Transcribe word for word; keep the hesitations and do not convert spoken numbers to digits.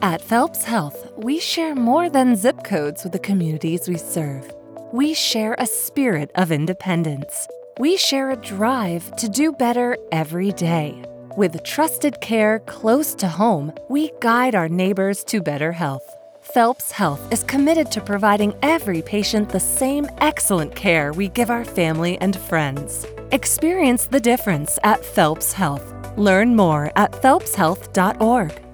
At Phelps Health, we share more than zip codes with the communities we serve. We share a spirit of independence. We share a drive to do better every day. With trusted care close to home, we guide our neighbors to better health. Phelps Health is committed to providing every patient the same excellent care we give our family and friends. Experience the difference at Phelps Health. Learn more at phelps health dot org.